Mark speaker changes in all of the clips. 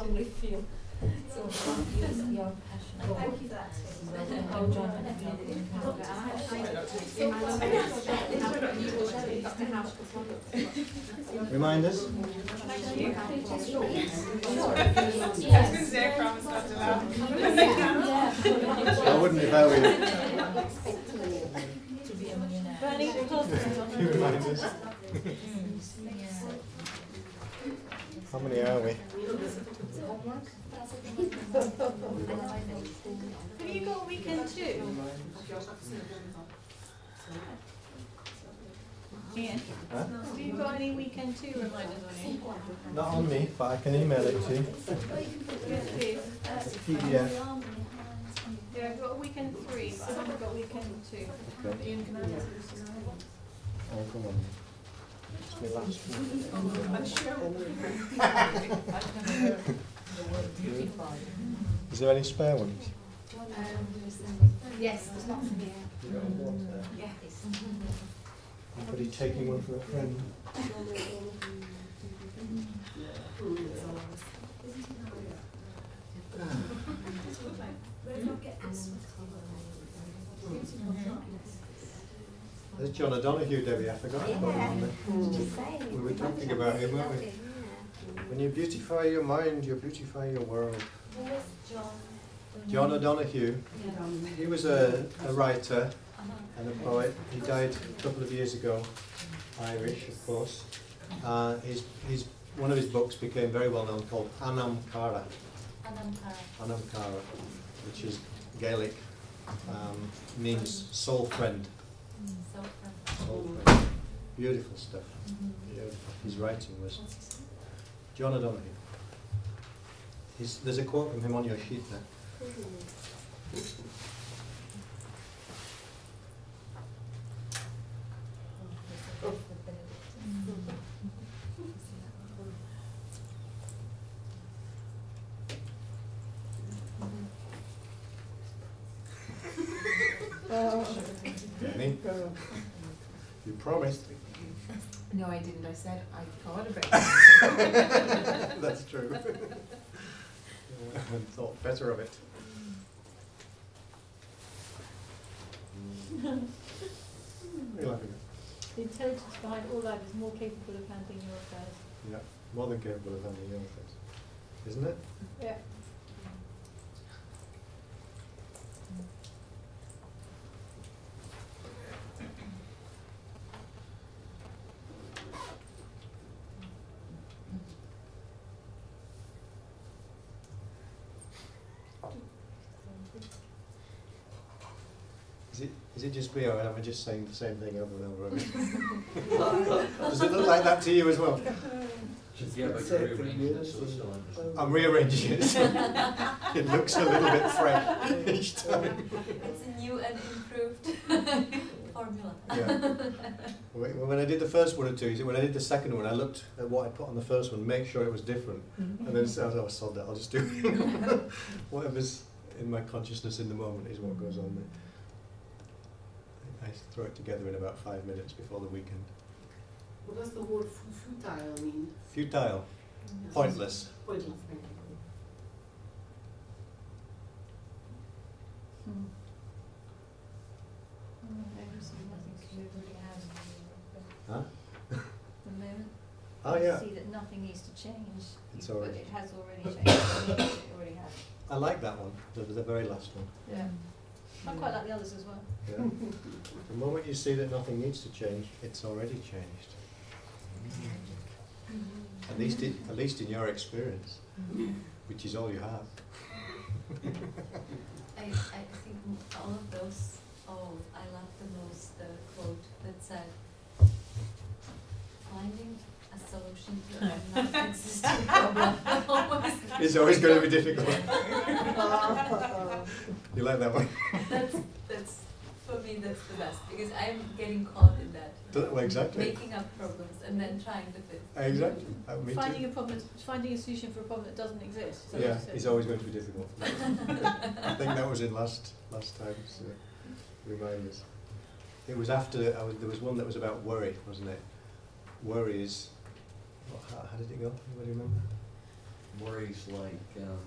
Speaker 1: strongly feel. So use your passion.
Speaker 2: Thank you for that.
Speaker 3: Remind us?
Speaker 2: I promise not to laugh.
Speaker 3: I wouldn't if I were you.
Speaker 1: To be a millionaire.
Speaker 3: Can you remind us? How many are we?
Speaker 2: Have you got a weekend too? Ian,
Speaker 3: Huh?
Speaker 2: have you got any weekend two reminders on you?
Speaker 3: Not on me, but I can email it to you.
Speaker 2: Yes, please.
Speaker 3: It's a PDF.
Speaker 2: Yeah, I've got a weekend 3, but I haven't got weekend 2.
Speaker 3: Okay.
Speaker 2: Ian can answer.
Speaker 3: Oh, come on. It's my last one.
Speaker 2: I'm sure.
Speaker 3: Is there any spare ones?
Speaker 1: Yes, there's lots of here.
Speaker 3: You got one there.
Speaker 1: Yes.
Speaker 3: Anybody taking one for a friend? There's John O'Donoghue, Debbie, I forgot to put him on there. We were talking about him, weren't we? When you beautify your mind, you beautify your world. John O'Donoghue, he was a writer and a poet. He died a couple of years ago, Irish, of course. One of his books became very well known, called Anam Cara. Anam Cara, which is Gaelic, means soul friend. Soul friend. Beautiful stuff. Beautiful. His writing was John O'Donoghue. There's a quote from him on your sheet there. Jenny, you promised.
Speaker 4: No, I didn't. I said I thought of it.
Speaker 3: That's true. I thought better of it. You're laughing at.
Speaker 5: The intelligence behind all life is more capable of handling your affairs.
Speaker 3: Yeah, more than capable of handling your affairs, isn't it?
Speaker 5: Yeah.
Speaker 3: Is it just me, or am I just saying the same thing over and over again? Does it look like that to you as well?
Speaker 6: Yeah, but you're rearranging it so it's still understood.
Speaker 3: I'm rearranging it. It looks a little bit fresh each time.
Speaker 1: It's a new and improved formula.
Speaker 3: Yeah. When I did the first one or two, when I did the second one, I looked at what I put on the first one, make sure it was different, and then I was sod that, I'll just do whatever's in my consciousness in the moment is what goes on there. I throw it together in about 5 minutes before the weekend.
Speaker 7: What does the word futile mean?
Speaker 3: Futile, pointless.
Speaker 7: Pointless, thank you.
Speaker 3: Huh?
Speaker 5: The moment
Speaker 3: Oh
Speaker 5: you
Speaker 3: yeah,
Speaker 5: see that nothing needs to change,
Speaker 3: It's
Speaker 5: but
Speaker 3: already-
Speaker 5: it has already changed. It already has.
Speaker 3: I like that one, the very last one.
Speaker 5: Yeah. I quite like the others as well.
Speaker 3: Yeah. The moment you see that nothing needs to change, it's already changed. At least in your experience, which is all you have.
Speaker 1: I think all of those, I love the most the quote that said, finding a solution to a non-existing problem
Speaker 3: It's always going to be difficult. You like that one?
Speaker 1: That's for me that's the best, because I'm getting caught in that.
Speaker 3: Well, exactly.
Speaker 1: Making up problems and then trying to fix.
Speaker 3: Exactly. Me
Speaker 5: Finding
Speaker 3: too.
Speaker 5: a problem, finding a solution for a problem that doesn't exist. So
Speaker 3: Yeah, it's always going to be difficult. I think that was in last time's reminders. It was after there was one that was about worry, wasn't it? Worry is how did it go? Anybody remember?
Speaker 6: worries like,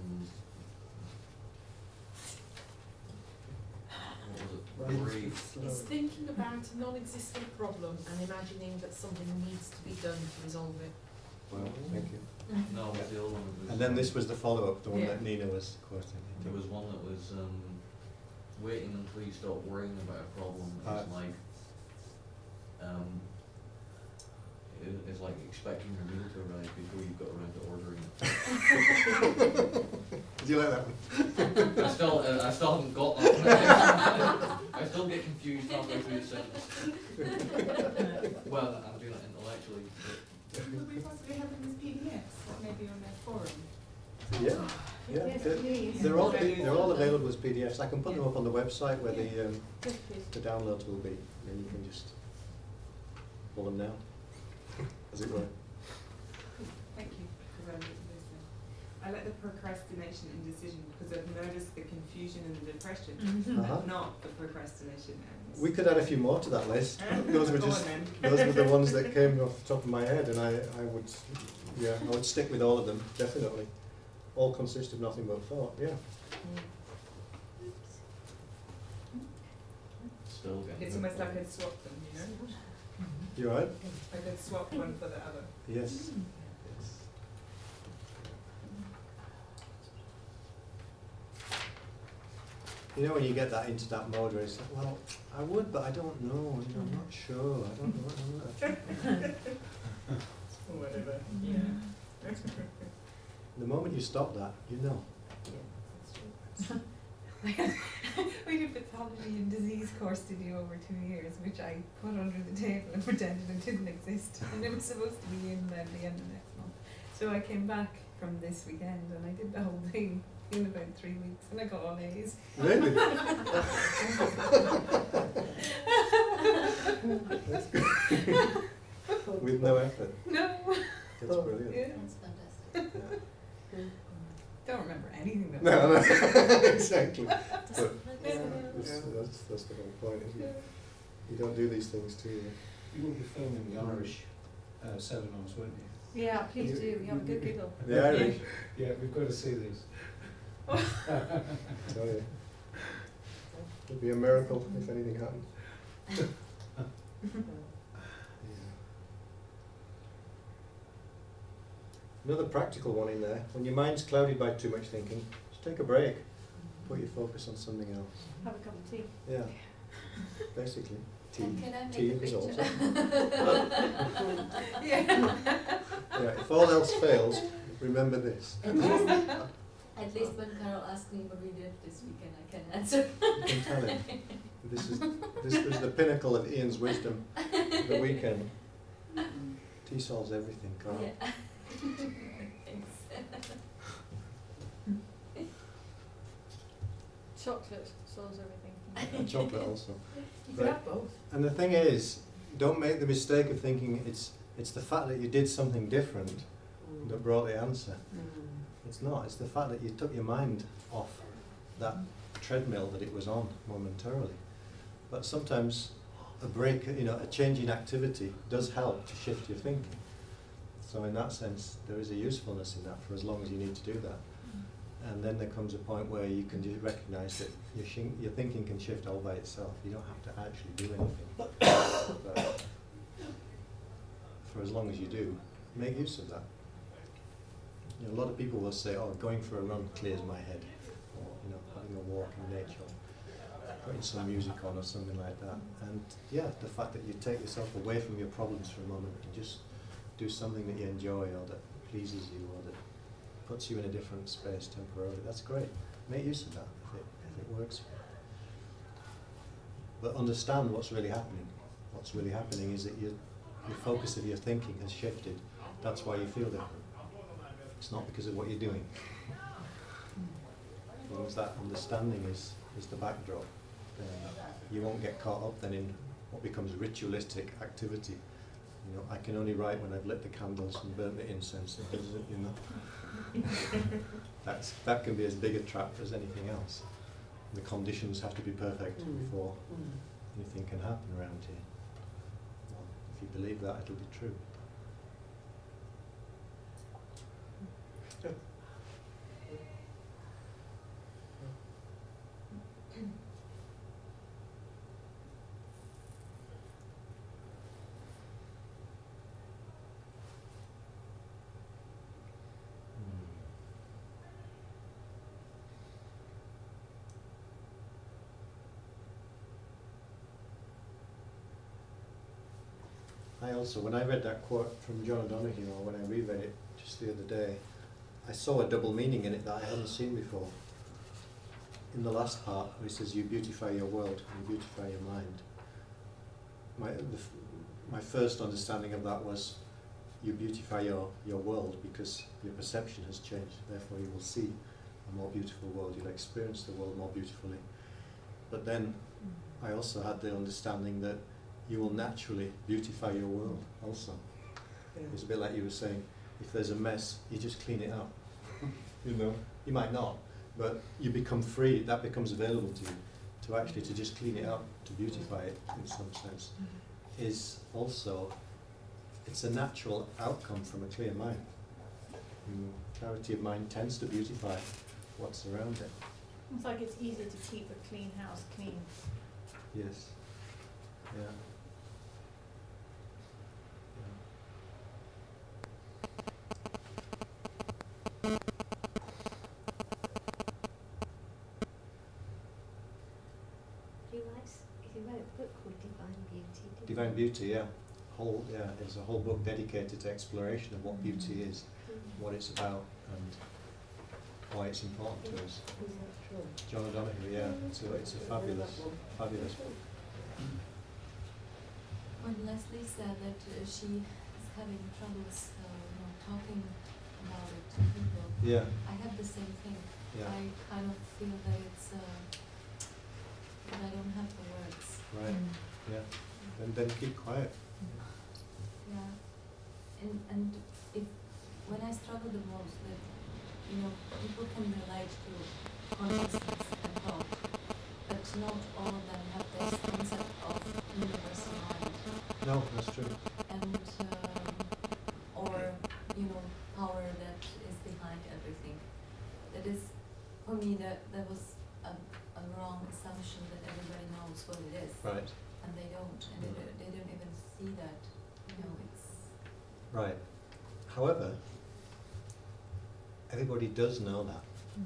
Speaker 6: what was it? Worry,
Speaker 8: It's thinking about a non-existent problem and imagining that something needs to be done to resolve it.
Speaker 3: Well, thank you.
Speaker 6: no, but the other one was.
Speaker 3: And then this was the follow-up, the one
Speaker 8: Yeah.
Speaker 3: that Nina was quoting.
Speaker 6: There was one that was, waiting until you stop worrying about a problem. It's like, it's like expecting your meal to arrive before you've got around to ordering it.
Speaker 3: Did you like that one?
Speaker 6: I still haven't got that. I still get confused halfway through the sentence. Well, I'm doing it intellectually, but
Speaker 4: Would we possibly have them as PDFs, like maybe on their forum?
Speaker 3: Yeah, yeah.
Speaker 2: Yes,
Speaker 3: They're,
Speaker 2: please.
Speaker 3: they're all available as PDFs. I can put them up on the website where
Speaker 2: Yes, please.
Speaker 3: the downloads will be, and then you can just pull them down, as it were.
Speaker 4: Thank you, because I'm listening. I like the procrastination and decision because I've noticed the confusion and the depression,
Speaker 3: Uh-huh.
Speaker 4: but not the procrastination and.
Speaker 3: We could add a few more to that list. Those were
Speaker 4: Go on
Speaker 3: just
Speaker 4: then.
Speaker 3: those were the ones that came off the top of my head, and I would stick with all of them definitely. All consist of nothing but thought. Yeah.
Speaker 6: still getting.
Speaker 4: It's almost like I'd swap them, you know?
Speaker 3: You alright?
Speaker 4: I could swap one for the other.
Speaker 3: Yes. Yes. You know when you get that into that mode where it's like, well, I would, but I don't know. You know, I'm not sure. I don't know.
Speaker 4: Whatever, yeah.
Speaker 3: The moment you stop that, you know.
Speaker 4: We did pathology and disease course to do over 2 years, which I put under the table and pretended it didn't exist. And it was supposed to be in at the end of next month. So I came back from this weekend and I did the whole thing in about 3 weeks and I got all A's.
Speaker 3: Really? That's good. With no effort.
Speaker 4: No.
Speaker 3: That's brilliant.
Speaker 4: Yeah.
Speaker 1: That's fantastic.
Speaker 3: Yeah.
Speaker 4: Don't remember anything that
Speaker 3: No, no, exactly. But
Speaker 1: Yeah.
Speaker 3: that's the whole point, isn't it? You don't do these things to you.
Speaker 9: You will be filming the Irish seminars, won't you?
Speaker 2: Yeah, please do. You have a good giggle.
Speaker 3: The Irish,
Speaker 9: Yeah, we've got to see these.
Speaker 3: I tell you. It'd be a miracle if anything happened. Another practical one in there. When your mind's clouded by too much thinking, just take a break. Put your focus on something else.
Speaker 2: Have a cup of tea.
Speaker 3: Yeah. Basically. Tea.
Speaker 1: And can I make
Speaker 3: Tea
Speaker 1: a
Speaker 3: is also.
Speaker 1: picture?
Speaker 3: Yeah, if all else fails, remember this.
Speaker 1: At least when Carol asks me what we did this weekend, I can answer.
Speaker 3: You can tell him. This was the pinnacle of Ian's wisdom. The weekend. Tea solves everything, Carl.
Speaker 1: Yeah. Thanks.
Speaker 2: Chocolate solves everything.
Speaker 3: And chocolate also.
Speaker 4: You could have both.
Speaker 3: And the thing is, don't make the mistake of thinking it's the fact that you did something different that brought the answer. It's not. It's the fact that you took your mind off that treadmill that it was on momentarily. But sometimes a break, a change in activity does help to shift your thinking. So in that sense, there is a usefulness in that for as long as you need to do that. And then there comes a point where you can recognise that your thinking can shift all by itself. You don't have to actually do anything. But for as long as you do, make use of that. A lot of people will say, "Oh, going for a run clears my head," or having a walk in nature, putting some music on or something like that. And yeah, the fact that you take yourself away from your problems for a moment and just do something that you enjoy or that pleases you or that puts you in a different space temporarily, that's great. Make use of that if it works. But understand what's really happening. What's really happening is that your focus of your thinking has shifted. That's why you feel different. It's not because of what you're doing. As long as that understanding is the backdrop, then you won't get caught up then in what becomes ritualistic activity. I can only write when I've lit the candles and burnt the incense. That can be as big a trap as anything else. The conditions have to be perfect before anything can happen around here. Well, if you believe that, it'll be true. I also, when I read that quote from John O'Donoghue, or when I reread it just the other day, I saw a double meaning in it that I hadn't seen before. In the last part, where he says, you beautify your world, you beautify your mind. My first understanding of that was, you beautify your world because your perception has changed, therefore you will see a more beautiful world, you'll experience the world more beautifully. But then I also had the understanding that you will naturally beautify your world also. It's a bit like you were saying, if there's a mess, you just clean it up. You know, you might not, but you become free, that becomes available to you, to actually to just clean it up, to beautify it in some sense, is also, it's a natural outcome from a clear mind. Clarity of mind tends to beautify what's around it.
Speaker 5: It's like it's easier to keep a clean house clean.
Speaker 3: Yes. Yeah.
Speaker 1: You wrote a book called Divine Beauty, didn't you?
Speaker 3: Divine Beauty, yeah. It's a whole book dedicated to exploration of what beauty is, what it's about, and why it's important to us. John O'Donoghue, yeah. So it's a fabulous book.
Speaker 1: When Leslie said that she is having troubles talking about it to people,
Speaker 3: Yeah,
Speaker 1: I have the same thing.
Speaker 3: yeah,
Speaker 1: I kind of feel that it's that I don't have the words.
Speaker 3: right, yeah. Then keep quiet.
Speaker 1: Yeah, and if when I struggle the most, that people can relate to consciousness and thought, but not all of them have this concept of universal mind.
Speaker 3: No, that's true.
Speaker 1: And or power that is behind everything. That is, for me, that was a wrong assumption that everybody knows what it is,
Speaker 3: Right,
Speaker 1: and they don't, and they don't even see that. It's
Speaker 3: right. However, everybody does know that.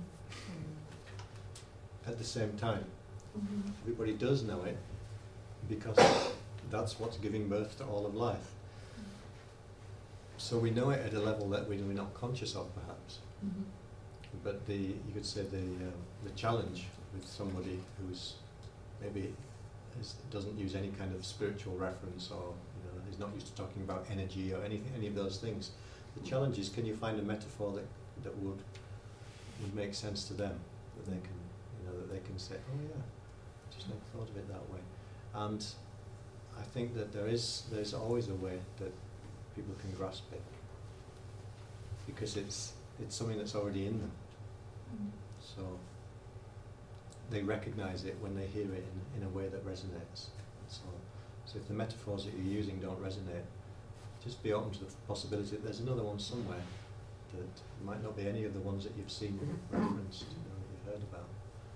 Speaker 3: At the same time, everybody does know it because that's what's giving birth to all of life. So we know it at a level that we're not conscious of, perhaps. But you could say the challenge with somebody who's maybe doesn't use any kind of spiritual reference, or is not used to talking about energy or any of those things. The challenge is, can you find a metaphor that would make sense to them, that they can that they can say, oh yeah, just never thought of it that way. And I think that there's always a way that people can grasp it, because it's something that's already in them. So they recognize it when they hear it in a way that resonates. So if the metaphors that you're using don't resonate, just be open to the possibility that there's another one somewhere that might not be any of the ones that you've seen referenced, that you've heard about.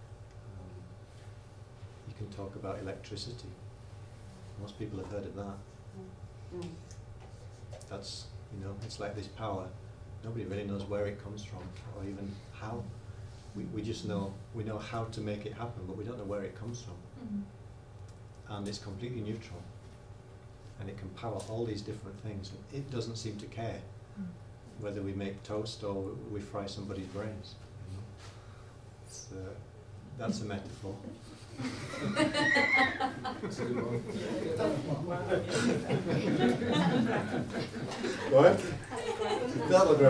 Speaker 3: You can talk about electricity. Most people have heard of that. That's, it's like this power. Nobody really knows where it comes from, or even how. We just know, we know how to make it happen, but we don't know where it comes from. And it's completely neutral. And it can power all these different things. It doesn't seem to care whether we make toast or we fry somebody's brains. That's a metaphor. It's a good one. What? Telegram.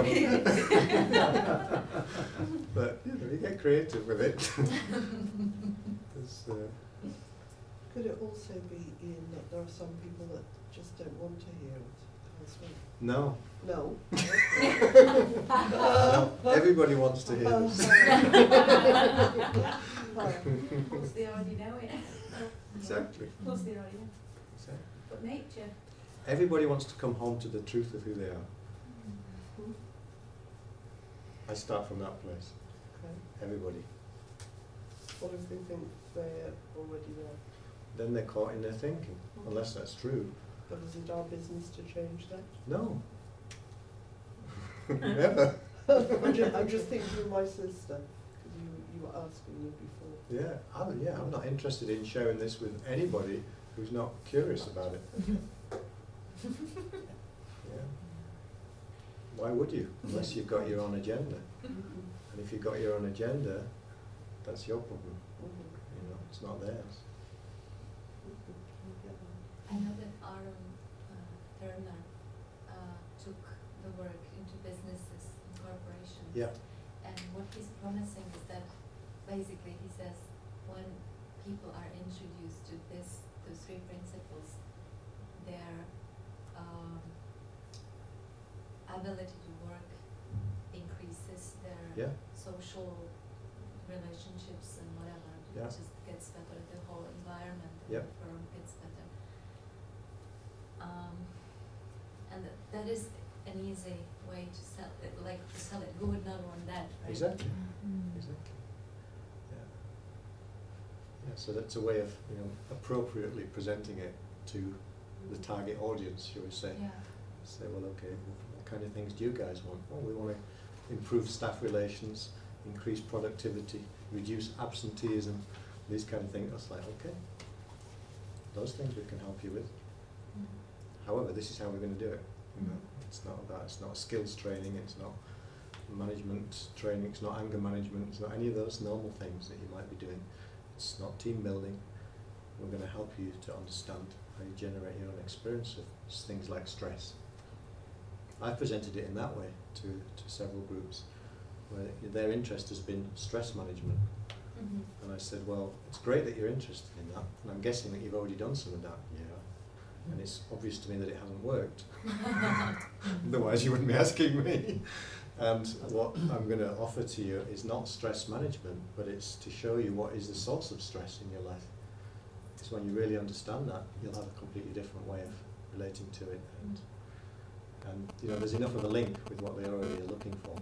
Speaker 3: But you get creative with it.
Speaker 10: Could it also be, Ian, that there are some people that just don't want to hear it elsewhere?
Speaker 3: No.
Speaker 10: No.
Speaker 3: No. Everybody wants to hear this.
Speaker 5: Plus they already know it.
Speaker 3: Exactly.
Speaker 5: Plus they already know.
Speaker 3: Exactly.
Speaker 5: But nature.
Speaker 3: Everybody wants to come home to the truth of who they are. I start from that place.
Speaker 10: Okay.
Speaker 3: Everybody.
Speaker 10: What if they think they're already there?
Speaker 3: Then they're caught in their thinking, unless that's true.
Speaker 10: But isn't our business to change that?
Speaker 3: No. Never.
Speaker 10: I'm just thinking of my sister, because you were asking me before.
Speaker 3: I'm not interested in sharing this with anybody who's not curious about it. Yeah. Why would you? Unless you've got your own agenda. And if you've got your own agenda, that's your problem. You know, it's not theirs.
Speaker 1: I know that Aaron Turner took the work into businesses and corporations.
Speaker 3: Yeah.
Speaker 1: And what he's promising is that basically he says when people are introduced to those three principles, their ability to work increases, their
Speaker 3: Yeah.
Speaker 1: social relationships and whatever,
Speaker 3: Yeah.
Speaker 1: it just gets better, the whole environment of
Speaker 3: Yeah.
Speaker 1: the firm gets better. And that is an easy way to sell it, like to sell it. Who would not want that, right?
Speaker 3: Exactly. Exactly. Yeah. Yeah. So that's a way of, you know, appropriately presenting it to the target audience, shall we say?
Speaker 1: Yeah.
Speaker 3: Say, well, okay, what kind of things do you guys want? Well, we want to improve staff relations, increase productivity, reduce absenteeism, these kind of things. It's like, okay, those things we can help you with. However, this is how we're going to do it. You know, it's not skills training, it's not management training, it's not anger management, it's not any of those normal things that you might be doing. It's not team building. We're going to help you to understand how you generate your own experience of things like stress. I've presented it in that way to several groups where their interest has been stress management. And I said, well, it's great that you're interested in that, and I'm guessing that you've already done some of that. Yeah. And it's obvious to me that it hasn't worked. Otherwise you wouldn't be asking me. And what I'm going to offer to you is not stress management, but it's to show you what is the source of stress in your life. Because when you really understand that, you'll have a completely different way of relating to it. And you know, there's enough of a link with what they already are looking for.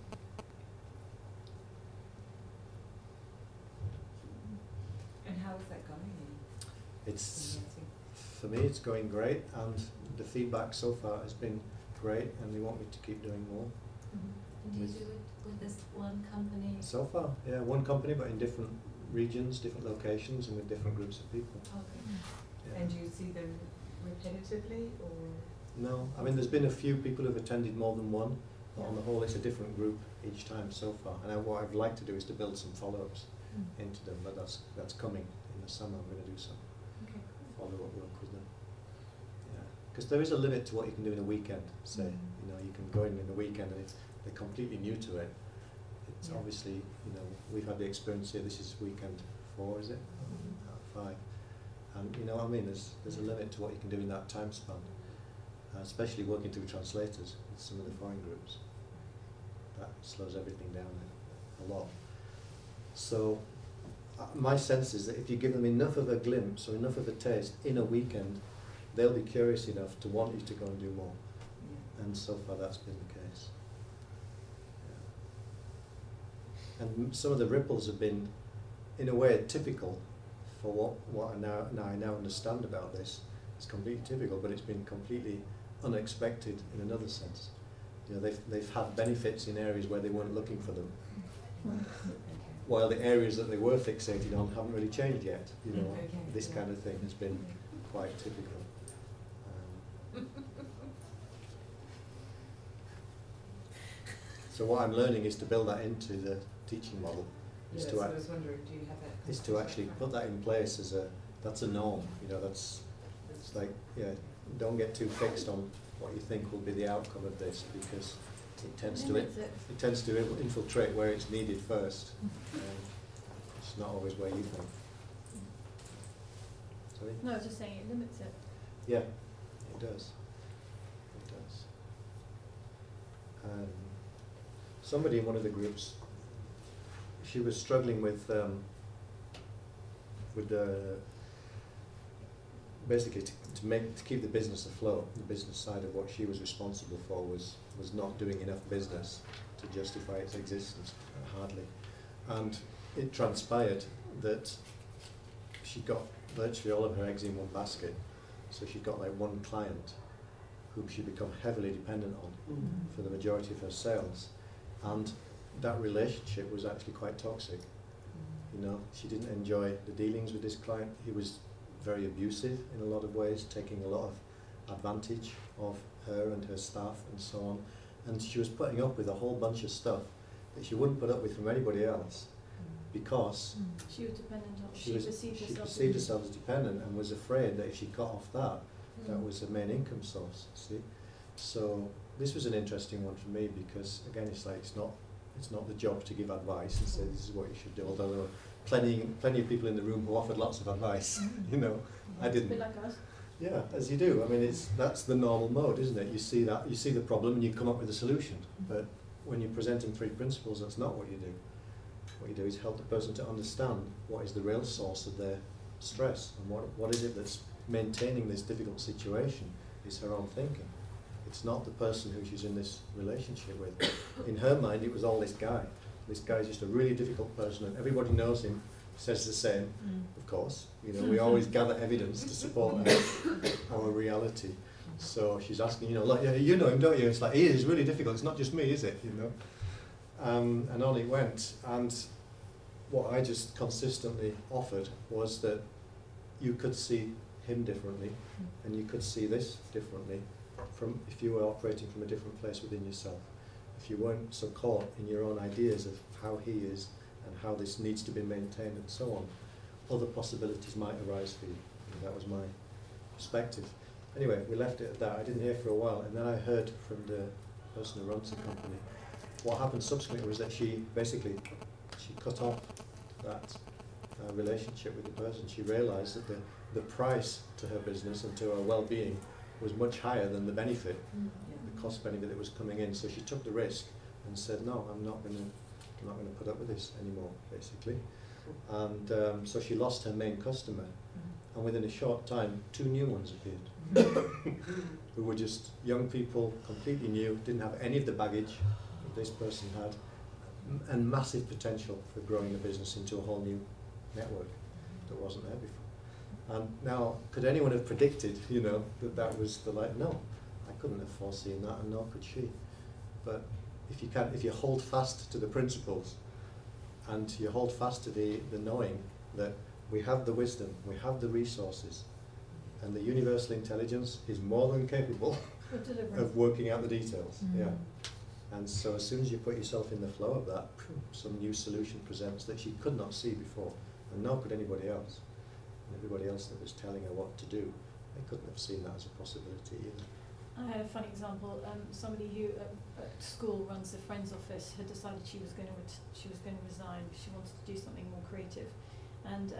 Speaker 4: And how is that going?
Speaker 3: It's, for me, it's going great, and the feedback so far has been great, and they want me to keep doing more.
Speaker 1: And do you do it with this one company?
Speaker 3: So far, yeah, one company, but in different regions, different locations, and with different groups of people.
Speaker 1: Okay.
Speaker 3: Yeah.
Speaker 4: And do you see them repetitively, or?
Speaker 3: No, I mean, there's been a few people who've attended more than one, but on the whole, it's a different group each time so far. And what I'd like to do is to build some follow-ups into them, but that's coming in the summer. I'm going to do some follow-up work with them. Yeah, because there is a limit to what you can do in a weekend. Say, you know, you can go in the weekend, and if they're completely new to it, it's obviously, you know, we've had the experience here. This is weekend 4, is it? Out of 5, and you know what I mean. There's a limit to what you can do in that time span. Especially working through translators with some of the foreign groups. That slows everything down a lot. So my sense is that if you give them enough of a glimpse or enough of a taste in a weekend, they'll be curious enough to want you to go and do more. And so far that's been the case. Yeah. And some of the ripples have been, in a way, typical for what I now understand about this. It's completely typical, but it's been completely unexpected in another sense. You know, they've had benefits in areas where they weren't looking for them, while the areas that they were fixated on haven't really changed yet. You know, this kind of thing has been quite typical. So what I'm learning is to build that into the teaching model. Is
Speaker 4: Yes,
Speaker 3: to
Speaker 4: I was wondering, do you have that?
Speaker 3: is to actually put that in place as that's a norm. You know, it's like, yeah, don't get too fixed on what you think will be the outcome of this, because it tends to infiltrate where it's needed first. It's not always where you think. Sorry?
Speaker 5: No, I was just saying it limits it.
Speaker 3: Yeah, it does. It does. Somebody in one of the groups, she was struggling with the basically to keep the business afloat. The business side of what she was responsible for was not doing enough business to justify its existence, hardly. And it transpired that she got virtually all of her eggs in one basket. So she got like one client whom she become heavily dependent on for the majority of her sales. And that relationship was actually quite toxic. You know, she didn't enjoy the dealings with this client. He was very abusive in a lot of ways, taking a lot of advantage of her and her staff and so on. And she was putting up with a whole bunch of stuff that she wouldn't put up with from anybody else because
Speaker 5: She was dependent on,
Speaker 3: she
Speaker 5: she
Speaker 3: was
Speaker 5: perceived
Speaker 3: she
Speaker 5: herself.
Speaker 3: perceived herself as dependent and was afraid that if she cut off that, that
Speaker 5: Mm.
Speaker 3: was her main income source. See, so this was an interesting one for me because again, it's like it's not the job to give advice and say this is what you should do. Although there were plenty of people in the room who offered lots of advice. You know, I
Speaker 5: It's a
Speaker 3: didn't.
Speaker 5: bit like us.
Speaker 3: Yeah, as you do. I mean, that's the normal mode, isn't it? You see the problem and you come up with a solution. But when you're presenting 3 principles, that's not what you do. What you do is help the person to understand what is the real source of their stress and what is it that's maintaining this difficult situation is her own thinking. It's not the person who she's in this relationship with. In her mind, it was all this guy. This guy's just a really difficult person and everybody knows him, says the same, of course. You know, we always gather evidence to support our reality. So she's asking, you know, like, yeah, you know him, don't you? It's like, he is really difficult. It's not just me, is it? You know. And on it went. And what I just consistently offered was that you could see him differently, and you could see this differently, from if you were operating from a different place within yourself. If you weren't so caught in your own ideas of how he is and how this needs to be maintained and so on, other possibilities might arise for you. And that was my perspective. Anyway, we left it at that. I didn't hear for a while, and then I heard from the person who runs the company. What happened subsequently was that she cut off that relationship with the person. She realised that the price to her business and to her well-being was much higher than the benefit, the cost benefit that was coming in. So she took the risk and said, "No, I'm not going to put up with this anymore," basically. And so she lost her main customer, and within a short time, 2 new ones appeared, who were just young people, completely new, didn't have any of the baggage that this person had, and massive potential for growing the business into a whole new network that wasn't there before. And now, could anyone have predicted, you know, that was the light? No, I couldn't have foreseen that, and nor could she. But if you hold fast to the principles, and you hold fast to the knowing that we have the wisdom, we have the resources, and the universal intelligence is more than capable of working out the details. Yeah. And so as soon as you put yourself in the flow of that, some new solution presents that she could not see before, and nor could anybody else. And everybody else that was telling her what to do, they couldn't have seen that as a possibility either.
Speaker 5: I had a funny example. Somebody who at school runs the Friends office had decided she was going to resign because she wanted to do something more creative, and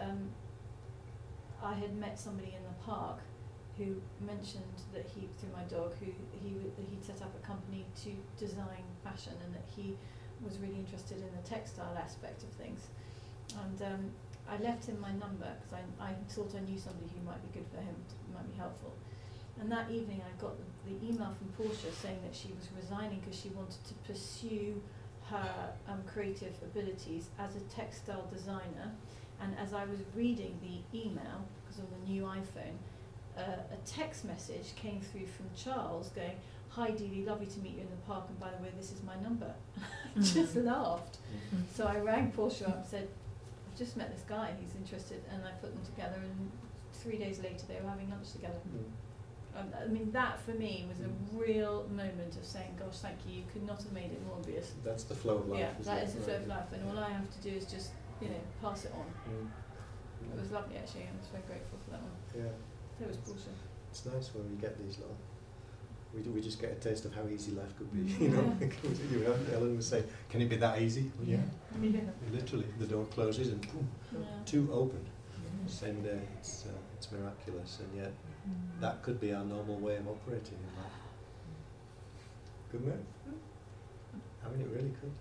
Speaker 5: I had met somebody in the park who mentioned that through my dog, he'd set up a company to design fashion, and that he was really interested in the textile aspect of things. And I left him my number because I thought I knew somebody who might be good for him, might be helpful. And that evening I got the email from Portia saying that she was resigning because she wanted to pursue her creative abilities as a textile designer. And as I was reading the email, because of the new iPhone, a text message came through from Charles going, "Hi Deeley, lovely to meet you in the park, and by the way, this is my number." I just laughed. So I rang Portia up and said, "I've just met this guy, he's interested," and I put them together, and 3 days later they were having lunch together. I mean, that for me was a real moment of saying, "Gosh, thank you, you could not have made it more obvious."
Speaker 3: That's the flow of life.
Speaker 5: Yeah, that
Speaker 3: it?
Speaker 5: is the flow of life, and all I have to do is just, pass it on. It was lovely actually, and I was very grateful for that one.
Speaker 3: Yeah.
Speaker 5: So was Portia.
Speaker 3: It's nice when we get these little. We just get a taste of how easy life could be. You know, Ellen was saying, "Can it be that easy?" Well, yeah. Literally, the door closes and boom, 2 open. Same day. It's miraculous, and yet that could be our normal way of operating in life. Couldn't it? I mean, it really could.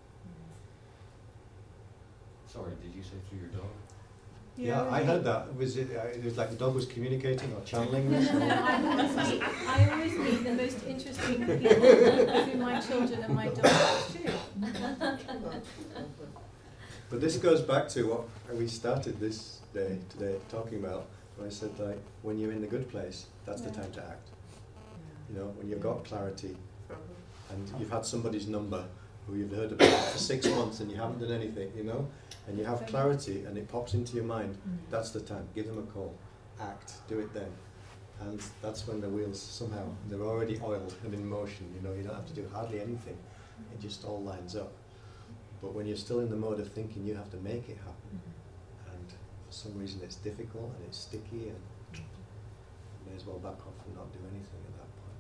Speaker 6: Sorry, did you say through your dog?
Speaker 3: Yeah, I heard that. Was it was like the dog was communicating or channeling this? Or?
Speaker 5: I always meet the most interesting people through my children and my dog. It's true.
Speaker 3: But this goes back to what we started this day today talking about. When I said, like, when you're in the good place, that's the time to act. You know, when you've got clarity and you've had somebody's number who you've heard about for 6 months and you haven't done anything, you know, and you have clarity and it pops into your mind, that's the time. Give them a call. Act. Do it then. And that's when the wheels somehow, they're already oiled and in motion, you know, you don't have to do hardly anything. It just all lines up. But when you're still in the mode of thinking, you have to make it happen. And for some reason it's difficult and it's sticky, and you may as well back off and not do anything at that point.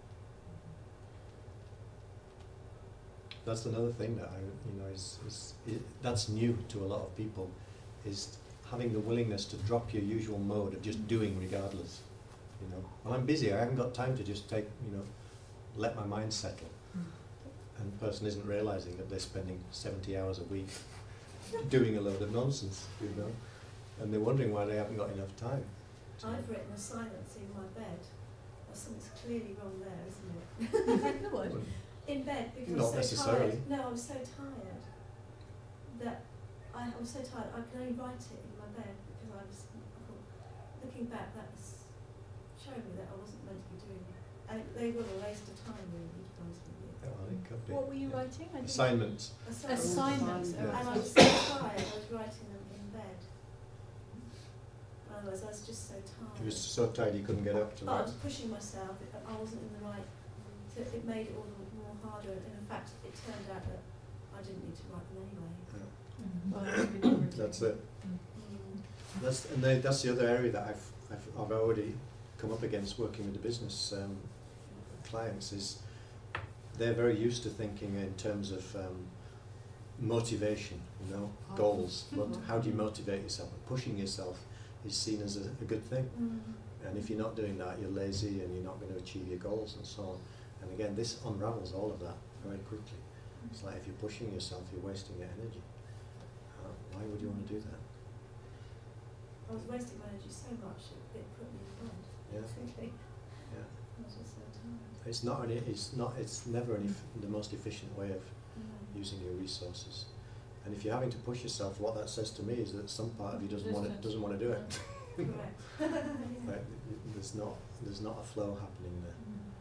Speaker 3: That's another thing that that's new to a lot of people, is having the willingness to drop your usual mode of just doing regardless. You know, when I'm busy, I haven't got time to just let my mind settle. And the person isn't realising that they're spending 70 hours a week doing a load of nonsense, you know, and they're wondering why they haven't got enough time.
Speaker 11: I've written a silence in my bed. Something's clearly wrong there, isn't it?
Speaker 5: What?
Speaker 11: In bed, because
Speaker 3: Not
Speaker 11: I'm so
Speaker 3: necessarily.
Speaker 11: tired. No, I'm so tired that I'm so tired I can only write it in my bed, because I thought, looking back, that was showing me that I wasn't meant to be doing it. And they were a waste of time, really, to be honest with you.
Speaker 3: Well, it could be.
Speaker 5: What were you writing? I didn't-
Speaker 3: Assignments.
Speaker 5: Assignments.
Speaker 3: Yeah.
Speaker 11: And I was so tired, I was writing them in bed. Otherwise, I was just so tired.
Speaker 3: You were so tired you couldn't get up to
Speaker 11: But I
Speaker 3: write.
Speaker 11: was pushing myself, I wasn't in the right, so it made it all the more harder, and in fact, it turned out that I didn't need to write them anyway.
Speaker 3: That's it.
Speaker 11: Mm.
Speaker 3: That's the other area that I've already come up against working with the business clients, is they're very used to thinking in terms of motivation, you know, goals. How do you motivate yourself? Pushing yourself is seen as a good thing. And if you're not doing that, you're lazy and you're not going to achieve your goals and so on. And again, this unravels all of that very quickly. It's like if you're pushing yourself, you're wasting your energy. Why would you want to do that?
Speaker 11: I was wasting my energy so much, it put me in bed.
Speaker 3: Yeah.
Speaker 11: Basically.
Speaker 3: Yeah.
Speaker 11: I was just so tired.
Speaker 3: It's never the most efficient way of using your resources. And if you're having to push yourself, what that says to me is that some part of you doesn't want to do it.
Speaker 11: Correct.
Speaker 3: Right? There's not a flow happening there.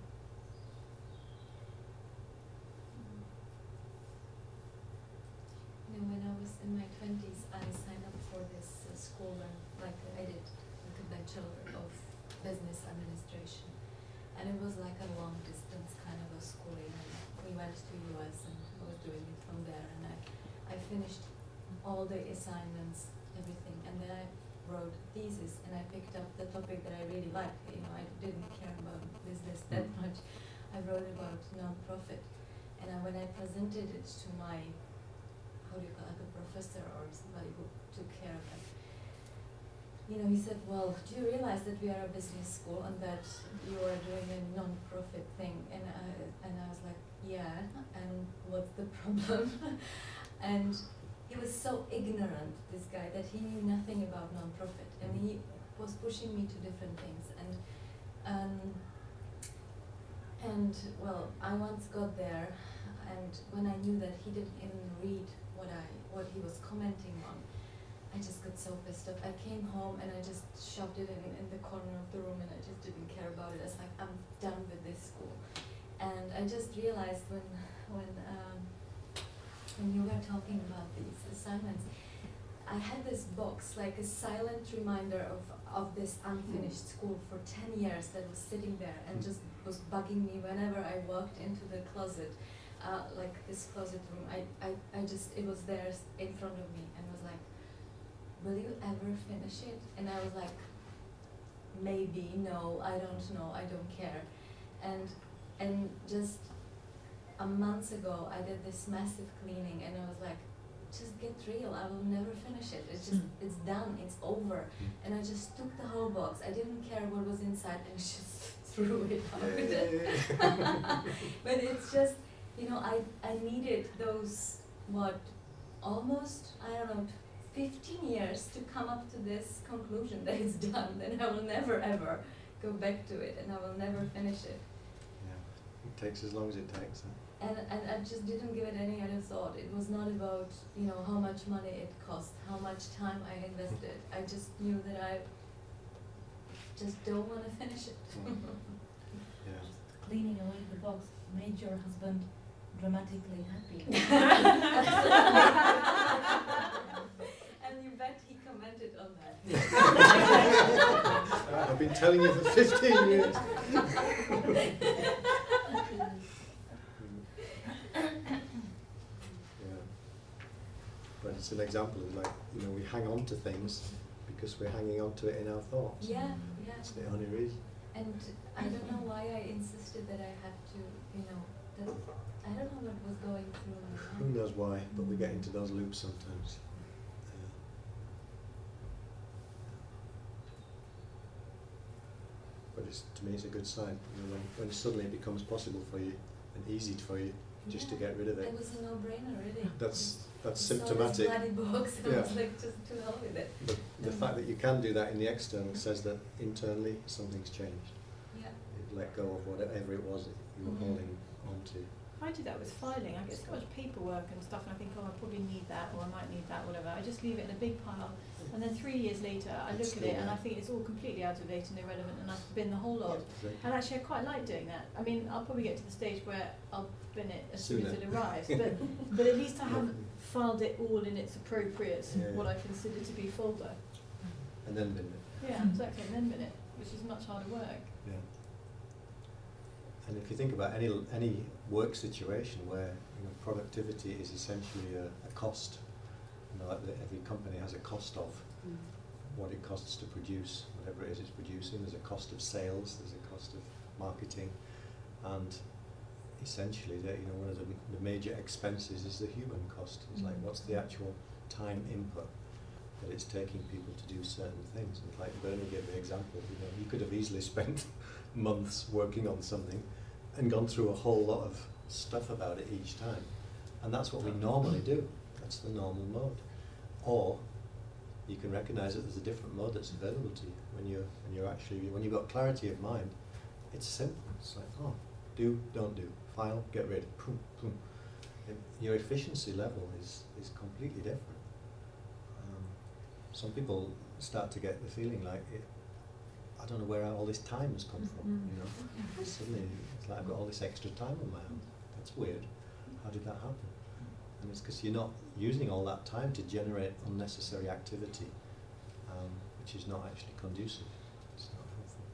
Speaker 1: You know, when I was in my 20s, I signed up for this school, and like I did, like a Bachelor of Business Administration, and it was like a long distance kind of a schooling. And we went to US, and I was doing it from there, and I finished all the assignments, everything, and then I wrote a thesis, and I picked up the topic that I really liked. You know, I didn't care about business that much. I wrote about non-profit, and when I presented it to my, how do you call it, like a professor or somebody who took care of it, you know, he said, well, do you realize that we are a business school and that you are doing a non-profit thing? And I was like, yeah, and what's the problem? And he was so ignorant, this guy, that he knew nothing about non-profit, and he was pushing me to different things. And well, I once got there, and when I knew that he didn't even read what he was commenting on, I just got so pissed off. I came home and I just shoved it in the corner of the room, and I just didn't care about it. I was like, I'm done with this school. And I just realized when you were talking about these assignments, I had this box, like a silent reminder of this unfinished school for 10 years that was sitting there and just was bugging me whenever I walked into the closet, like this closet room. It was there in front of me, and was like, will you ever finish it? And I was like, maybe, no, I don't know, I don't care. And just a month ago, I did this massive cleaning, and I was like, just get real, I will never finish it. It's just, it's done, it's over. And I just took the whole box. I didn't care what was inside, and just threw it out. But it's just, you know, I needed those, almost, I don't know, 15 years to come up to this conclusion that it's done, then I will never ever go back to it, and I will never finish it.
Speaker 3: Yeah, it takes as long as it takes. Huh?
Speaker 1: And I just didn't give it any other thought. It was not about, you know, how much money it cost, how much time I invested. I just knew that I just don't want to finish it.
Speaker 3: Yeah.
Speaker 12: Cleaning away the box made your husband dramatically happy.
Speaker 1: And you bet he commented on that.
Speaker 3: I've been telling you for 15 years. Yeah. But it's an example of like, you know, we hang on to things because we're hanging on to it in our thoughts.
Speaker 1: Yeah, yeah.
Speaker 3: That's the only reason.
Speaker 1: And I don't know why I insisted that I had to, you know, that I don't know what was going through my mind.
Speaker 3: Who knows why, but we get into those loops sometimes. But it's, to me, it's a good sign. You know, when suddenly it becomes possible for you and easy for you just to get rid of it.
Speaker 1: It was a no-brainer, really.
Speaker 3: That's
Speaker 1: I
Speaker 3: symptomatic.
Speaker 1: saw this bloody box and I
Speaker 3: Yeah.
Speaker 1: was like, just to hell with it.
Speaker 3: But the fact that you can do that in the external says that internally something's changed.
Speaker 1: Yeah.
Speaker 3: You've let go of whatever it was that you were holding on to.
Speaker 5: I do that with filing. I get so much paperwork and stuff, and I think, oh, I probably need that, or I might need that, whatever. I just leave it in a big pile, and then 3 years later, I look at it and I think it's all completely out of date and irrelevant, and I've bin the whole lot. And actually, I quite like doing that. I mean, I'll probably get to the stage where I'll bin it as soon as it arrives, but at least I haven't filed it all in its appropriate, what I consider to be folder.
Speaker 3: And then bin it.
Speaker 5: Yeah, exactly, and then bin it, which is much harder work.
Speaker 3: Yeah. And if you think about any work situation where, you know, productivity is essentially a cost, you know, like every company has a cost of what it costs to produce whatever it is it's producing. There's a cost of sales, there's a cost of marketing, and essentially, you know, one of the major expenses is the human cost. It's like, what's the actual time input that it's taking people to do certain things? And like Bernie gave the example, you know, you could have easily spent months working on something and gone through a whole lot of stuff about it each time. And that's what we normally do. That's the normal mode. Or you can recognize that there's a different mode that's available to you when you've got clarity of mind. It's simple. It's like, oh, do, don't do, file, get rid, boom, boom. Your efficiency level is completely different. Some people start to get the feeling like, I don't know where all this time has come from, you know. Suddenly it's like I've got all this extra time on my hands. That's weird. How did that happen? And it's because you're not using all that time to generate unnecessary activity, which is not actually conducive. It's not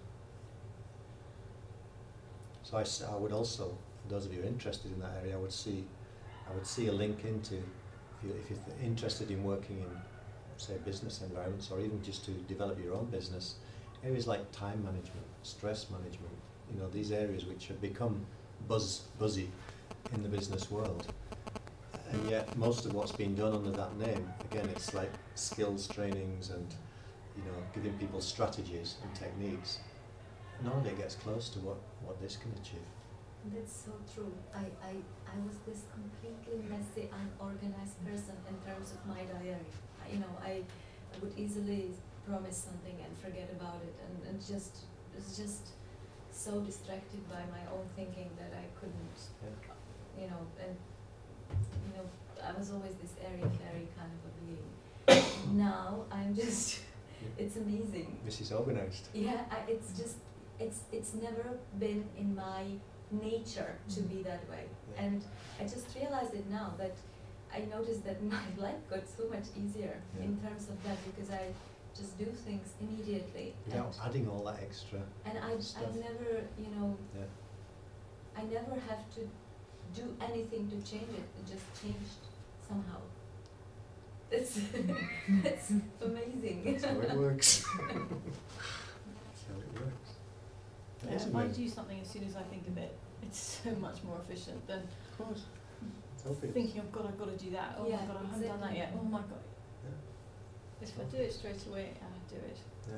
Speaker 3: helpful. So I would also, for those of you interested in that area, I would see a link into, if you're interested in working in, say, business environments, or even just to develop your own business, areas like time management, stress management, you know, these areas which have become buzzy in the business world. And yet most of what's being done under that name, again, it's like skills trainings and, you know, giving people strategies and techniques. None of it gets close to what this can achieve.
Speaker 1: That's so true. I was this completely messy, unorganized person in terms of my diary. You know, I would easily promise something and forget about it, and it's just so distracted by my own thinking that I couldn't, you know, and you know, I was always this airy-fairy kind of a being. Now I'm just, it's amazing.
Speaker 3: Mrs. Organized.
Speaker 1: Yeah, it's never been in my nature to be that way, and I just realized it now that I noticed that my life got so much easier in terms of that, because I just do things immediately.
Speaker 3: Without adding all that extra stuff.
Speaker 1: I've never, you know, I never have to do anything to change it. It just changed somehow. It's amazing.
Speaker 3: That's how it works. That's how it works.
Speaker 5: Yeah, if I do something as soon as I think of it, it's so much more efficient than thinking, I've got to do that. Oh my God, I haven't done that yet. Oh my God. If I do it straight away, I do it.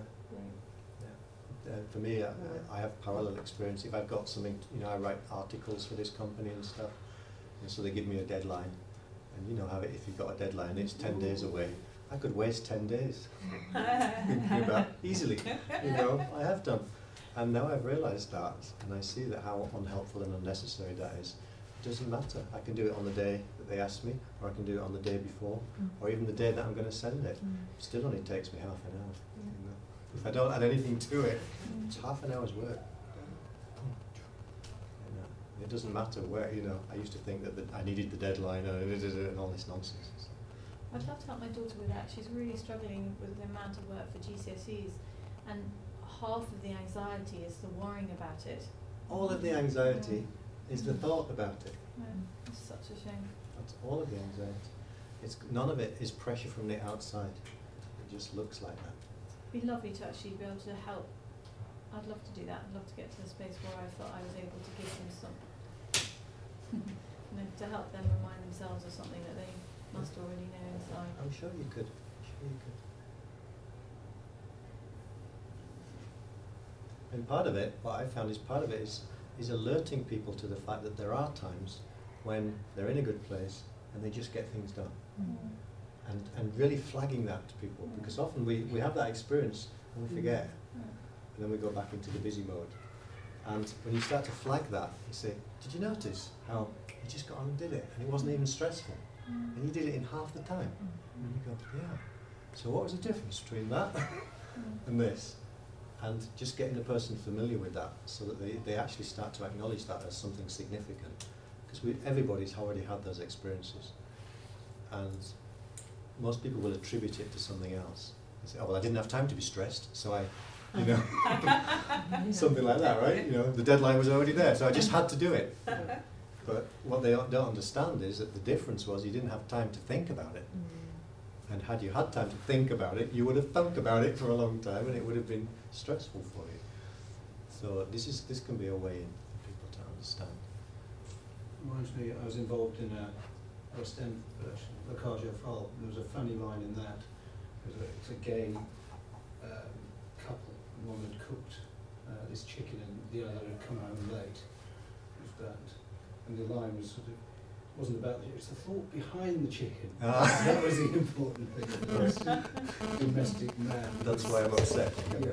Speaker 3: For me, I have parallel experience. If I've got something, you know, I write articles for this company and stuff, and so they give me a deadline, and you know how if you've got a deadline, it's 10 days away. I could waste 10 days thinking about easily, you know, I have done. And now I've realised that, and I see that how unhelpful and unnecessary that is. It doesn't matter. I can do it on the day that they ask me, or I can do it on the day before, or even the day that I'm going to send it. It still only takes me half an hour. You know? If I don't add anything to it, it's half an hour's work. You know? It doesn't matter where, you know, I used to think that I needed the deadline and all this nonsense.
Speaker 5: I'd love to help my daughter with that. She's really struggling with the amount of work for GCSEs, and half of the anxiety is the worrying about it.
Speaker 3: All of the anxiety is the thought about it.
Speaker 5: Yeah, it's such a shame.
Speaker 3: That's all of the anxiety. None of it is pressure from the outside. It just looks like that.
Speaker 5: It'd be lovely to actually be able to help. I'd love to do that. I'd love to get to the space where I felt I was able to give them some, to help them remind themselves of something that they must already know inside.
Speaker 3: I'm sure you could. I'm sure you could. And part of it, what I found is part of it is alerting people to the fact that there are times when they're in a good place and they just get things done. And really flagging that to people, because often we have that experience and we forget, and then we go back into the busy mode. And when you start to flag that, you say, did you notice how you just got on and did it, and it wasn't even stressful, and you did it in half the time? And you go, yeah. So what was the difference between that and this? And just getting the person familiar with that, so that they actually start to acknowledge that as something significant. Because everybody's already had those experiences. And most people will attribute it to something else. They say, oh, well, I didn't have time to be stressed, so I, you know, something like that, right? You know, the deadline was already there, so I just had to do it. But what they don't understand is that the difference was you didn't have time to think about it. And had you had time to think about it, you would have thunk about it for a long time, and it would have been stressful for you. So this can be a way for people to understand.
Speaker 9: Reminds me, I was involved in a West End version of La Cage aux Folles. There was a funny line in that. It's a gay couple. One had cooked this chicken and the other had come home late. It was burnt. And the line was sort of, wasn't about the chicken, it's the thought behind the chicken. That was the important thing. Domestic man.
Speaker 3: That's why I'm upset.
Speaker 9: Yeah.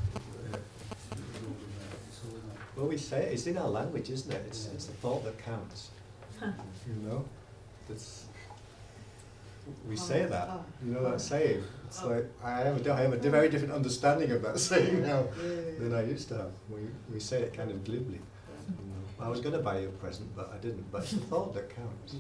Speaker 3: Well, we say it, it's in our language, isn't it? It's the thought that counts. You know? We say that. You know that saying? It's like, I have a very different understanding of that saying now than I used to have. We say it kind of glibly. You know, I was going to buy you a present, but I didn't. But it's the thought that counts.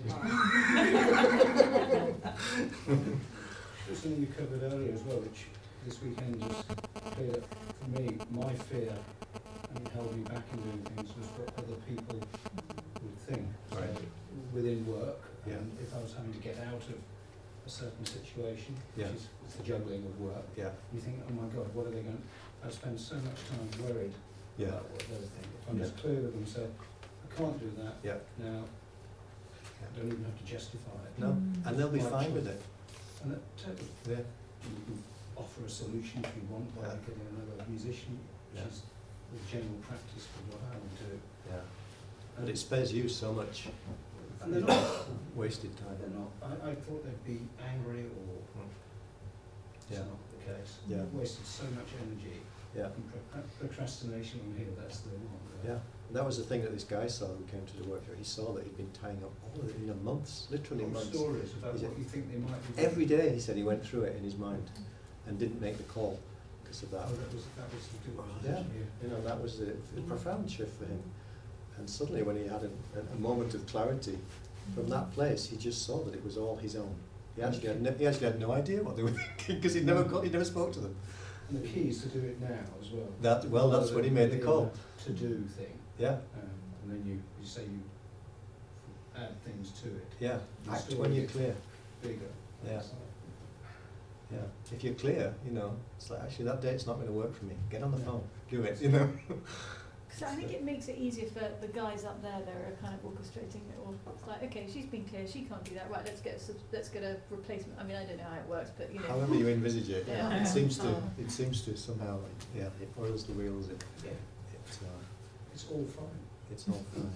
Speaker 9: Something you covered earlier as well, which this weekend just cleared up for me. My fear, and it held me back in doing things, was what other people would think.
Speaker 3: Right.
Speaker 9: So within work,
Speaker 3: Yeah.
Speaker 9: and if I was having to get out of a certain situation,
Speaker 3: Yeah.
Speaker 9: which is it's the juggling of work,
Speaker 3: Yeah.
Speaker 9: you think, oh my God, what are they going to... I spend so much time worried
Speaker 3: Yeah.
Speaker 9: about what they'll think. If I'm
Speaker 3: Yeah.
Speaker 9: just clear with them, say, I can't do that
Speaker 3: Yeah.
Speaker 9: now, I don't even have to justify it.
Speaker 3: No, and they'll be
Speaker 9: Right
Speaker 3: fine with
Speaker 9: choice.
Speaker 3: it.
Speaker 9: And that totally,
Speaker 3: Yeah.
Speaker 9: you can offer a solution if you want by
Speaker 3: Yeah.
Speaker 9: getting another musician, which
Speaker 3: Yeah.
Speaker 9: is the general practice for what I would do.
Speaker 3: Yeah. And it spares you so much
Speaker 9: And they're not,
Speaker 3: wasted time.
Speaker 9: they're not, I thought they'd be angry or, it's
Speaker 3: Yeah.
Speaker 9: not the case.
Speaker 3: Yeah.
Speaker 9: Wasted so much energy.
Speaker 3: Yeah.
Speaker 9: And procrastination on here, that's the one.
Speaker 3: Yeah. And that was the thing that this guy saw who came to the workshop. He saw that he'd been tying up all of it in months, literally
Speaker 9: Little
Speaker 3: months.
Speaker 9: stories about
Speaker 3: He
Speaker 9: what
Speaker 3: said
Speaker 9: you think they might be doing.
Speaker 3: every day, he said, he went through it in his mind and didn't make the call because of that.
Speaker 9: Oh, that was the good
Speaker 3: Yeah. You know, that was a profound shift for him. And suddenly when he had a moment of clarity, from that place he just saw that it was all his own. He actually had no idea what they were thinking because he never spoke to them.
Speaker 9: And the key is to do it now as well.
Speaker 3: That's when he made the call.
Speaker 9: To do thing.
Speaker 3: Yeah.
Speaker 9: And then you say you add things to it.
Speaker 3: Yeah.
Speaker 9: The
Speaker 3: Act
Speaker 9: story
Speaker 3: when you're
Speaker 9: gets
Speaker 3: clear.
Speaker 9: Bigger.
Speaker 3: Yeah. Yeah. If you're clear, you know, it's like, actually that date's not going to work for me. Get on the phone. Do it, you know.
Speaker 5: So I think it makes it easier for the guys up there that are kind of orchestrating it all. It's like, okay, she's been clear, she can't do that. Right, let's get a replacement. I mean, I don't know how it works, but you know.
Speaker 3: However you envisage it,
Speaker 5: Yeah.
Speaker 3: it seems to somehow, yeah, it oils the wheels.
Speaker 9: It's all fine.
Speaker 3: It's all fine.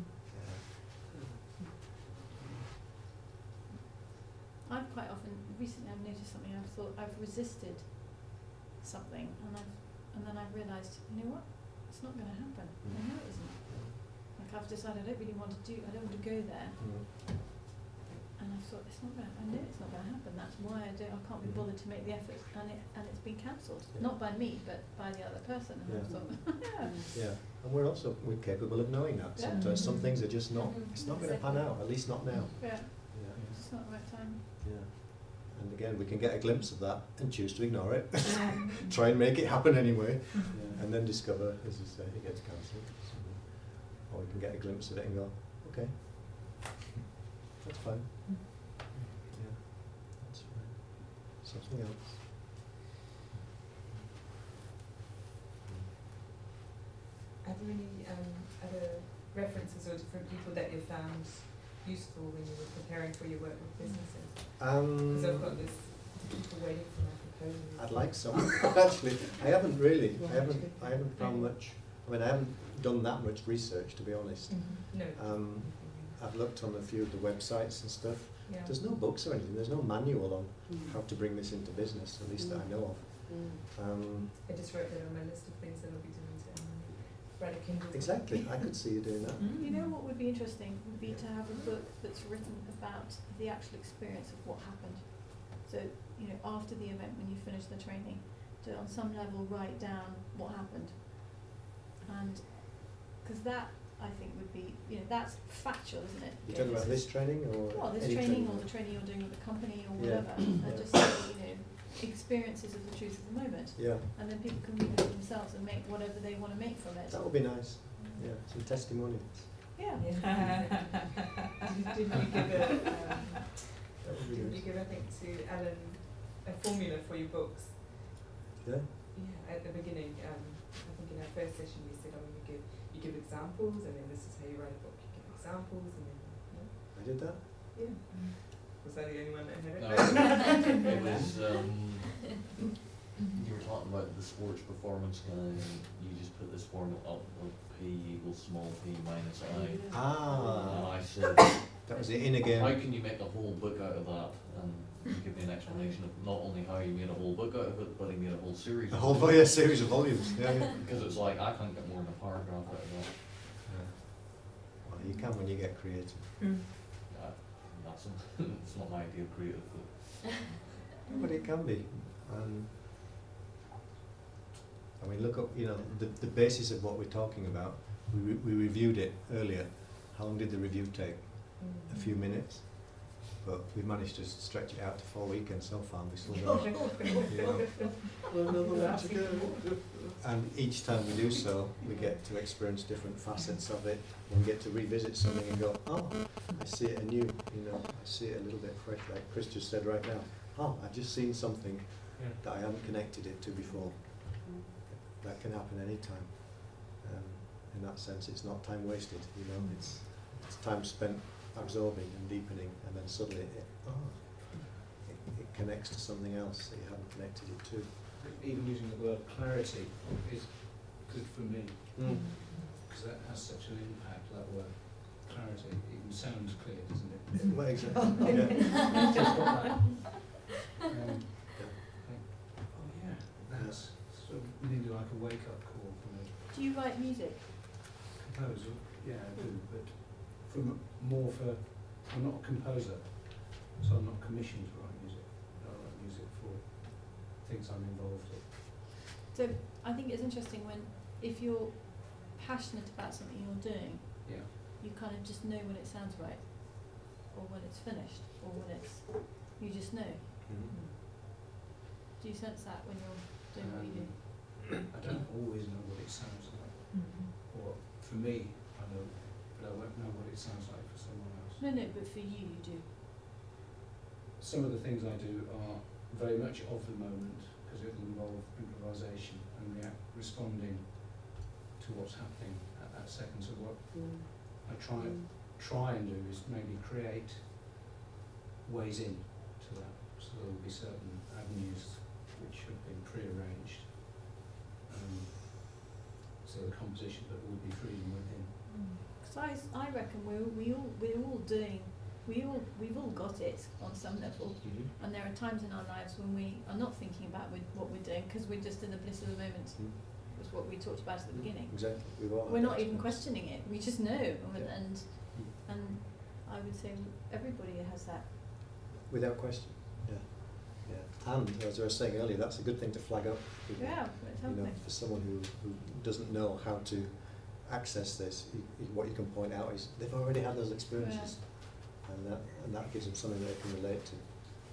Speaker 5: I've quite often, recently I've noticed something, I've resisted something and then I've realised, you know what, it's not going to happen. I know it isn't. Like I've decided I don't want to go there. And I've thought, I know it's not going to happen. That's why I can't be bothered to make the effort. And it's been cancelled.
Speaker 3: Yeah.
Speaker 5: Not by me, but by the other person. And I thought,
Speaker 3: Yeah, and we're capable of knowing that.
Speaker 5: Yeah.
Speaker 3: Sometimes some things are just not, it's not going to pan out, at least not now.
Speaker 5: Yeah.
Speaker 3: Yeah.
Speaker 5: It's just not the right time.
Speaker 3: Yeah. And again, we can get a glimpse of that and choose to ignore it. Try and make it happen anyway,
Speaker 9: Yeah.
Speaker 3: and then discover, as you say, it gets cancelled. So, or we can get a glimpse of it and go, okay, that's fine. Yeah, that's fine. Something else.
Speaker 8: Are there any other references or different people that you found useful when you were preparing for your work with businesses? Because I've got this people waiting for my proposal.
Speaker 3: I'd like some. Actually, I haven't really. I haven't found much. I mean, I haven't done that much research, to be honest.
Speaker 8: No.
Speaker 3: I've looked on a few of the websites and stuff.
Speaker 8: Yeah.
Speaker 3: There's no books or anything. There's no manual on how to bring this into business, at least that I know of.
Speaker 8: I just wrote that on my list of things that I'll be doing to write a Kindle.
Speaker 3: Exactly. I could see you doing that.
Speaker 5: You know what would be interesting would be to have a book that's written about the actual experience of what happened. So, you know, after the event when you finish the training, to on some level write down what happened. And because that, I think, would be, you know, that's factual, isn't it?
Speaker 3: You're talking about this training or
Speaker 5: well, this
Speaker 3: any
Speaker 5: training or the training you're doing with the company or
Speaker 3: Yeah.
Speaker 5: whatever. And
Speaker 3: Yeah.
Speaker 5: just say, you know, experiences of the truth of the moment.
Speaker 3: Yeah,
Speaker 5: And then people can read it themselves and make whatever they want to make from it.
Speaker 3: that would be nice. Yeah, some testimonials.
Speaker 5: Yeah.
Speaker 8: Did you give a,
Speaker 3: That would be
Speaker 8: did you
Speaker 3: nice.
Speaker 8: give, I think, to Alan a formula for your books?
Speaker 3: Yeah.
Speaker 8: Yeah, at the beginning, I think in our first session you said, you give examples, and then this is how you write a book. You give examples, and then,
Speaker 3: I did that.
Speaker 8: yeah. Was I the only one that had it?
Speaker 6: No, it was, you were talking about the sports performance guy, and you just put this formula up of P equals small p minus I. And
Speaker 3: Ah,
Speaker 6: I said,
Speaker 3: that was it in again.
Speaker 6: how can you make a whole book out of that? And you give me an explanation of not only how you made a whole book out of it, but he made a whole series.
Speaker 3: A whole series of volumes. Yeah, yeah.
Speaker 6: Because it's like, I can't get more than a paragraph out of that.
Speaker 3: Well, you can when you get creative.
Speaker 6: That's it's not my idea of creative, but
Speaker 3: But it can be. I mean, look up, you know, the basis of what we're talking about. We reviewed it earlier. How long did the review take? A few minutes. But we managed to stretch it out to 4 weekends so far, and we still don't. You know.
Speaker 10: Well, another one to go.
Speaker 3: And each time we do so, we get to experience different facets of it, and we get to revisit something and go, oh, I see it anew, you know, I see it a little bit fresh, like Chris just said right now. Oh, I've just seen something that I haven't connected it to before. That can happen any time. In that sense, it's not time wasted, you know, it's time spent absorbing and deepening, and then suddenly it connects to something else that you haven't connected it to.
Speaker 9: Even using the word clarity is good for me, because that has such an impact, that word, clarity. It even sounds clear, doesn't it?
Speaker 3: Well, exactly.
Speaker 9: Just got that. Oh yeah, that's sort of nearly like a wake-up call for me.
Speaker 5: Do you write music?
Speaker 9: Composer, yeah, I do, but I'm not a composer, so I'm not commissioned to write music. I write music for things I'm involved in.
Speaker 5: So I think it's interesting if you're passionate about something you're doing,
Speaker 9: Yeah.
Speaker 5: you kind of just know when it sounds right, or when it's finished, or when you just know. Do you sense that when you're doing what you do?
Speaker 9: I don't always know what it sounds like. Or for me, I know, but I won't know what it sounds like for someone else.
Speaker 5: No, but for you do.
Speaker 9: Some of the things I do are very much of the moment, because it will involve improvisation and responding to what's happening at that second. So what I try and do is maybe create ways in to that. So there will be certain avenues which have been pre-arranged. So the composition that will be freedom within.
Speaker 5: Because I reckon we've all got it on some level, and there are times in our lives when we are not thinking about what we're doing because we're just in the bliss of the moment. Was what we talked about at the beginning.
Speaker 3: Exactly.
Speaker 5: We're not even questioning it. We just know, and I would say everybody has that.
Speaker 3: Without question. Yeah. And as I was saying earlier, that's a good thing to flag up.
Speaker 5: Yeah, it's helping.
Speaker 3: For someone who doesn't know how to access this, what you can point out is they've already had those experiences, and that gives them something they can relate to.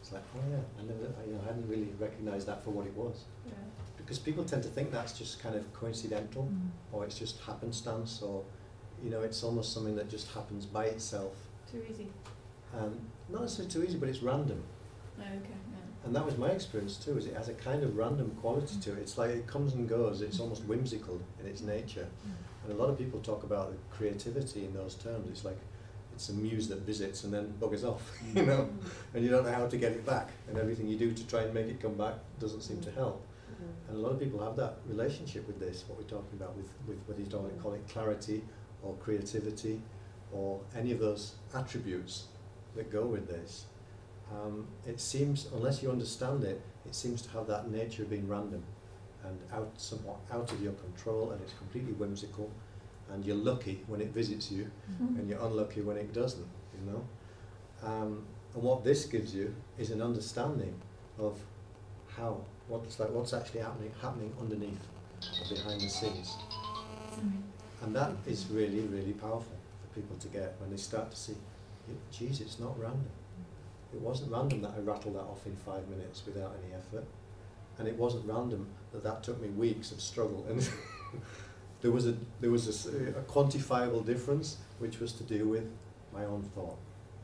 Speaker 3: It's like, oh yeah, I hadn't really recognised that for what it was.
Speaker 5: Yeah.
Speaker 3: Because people tend to think that's just kind of coincidental, or it's just happenstance, or it's almost something that just happens by itself.
Speaker 5: Too easy.
Speaker 3: Not necessarily too easy, but it's random.
Speaker 5: Oh, okay. Yeah.
Speaker 3: And that was my experience too, is it has a kind of random quality to it. It's like it comes and goes, it's almost whimsical in its nature. And a lot of people talk about the creativity in those terms. It's like it's a muse that visits and then buggers off, and you don't know how to get it back, and everything you do to try and make it come back doesn't seem to help. And a lot of people have that relationship with this, what we're talking about with whether you don't call it clarity or creativity or any of those attributes that go with this. It seems, unless you understand it, it seems to have that nature of being random and somewhat out of your control, and it's completely whimsical, and you're lucky when it visits you, and you're unlucky when it doesn't, And what this gives you is an understanding of what's actually happening underneath, or behind the scenes. And that is really, really powerful for people to get when they start to see, geez, it's not random. It wasn't random that I rattled that off in 5 minutes without any effort. And it wasn't random that took me weeks of struggle. And there was a quantifiable difference, which was to do with my own thought.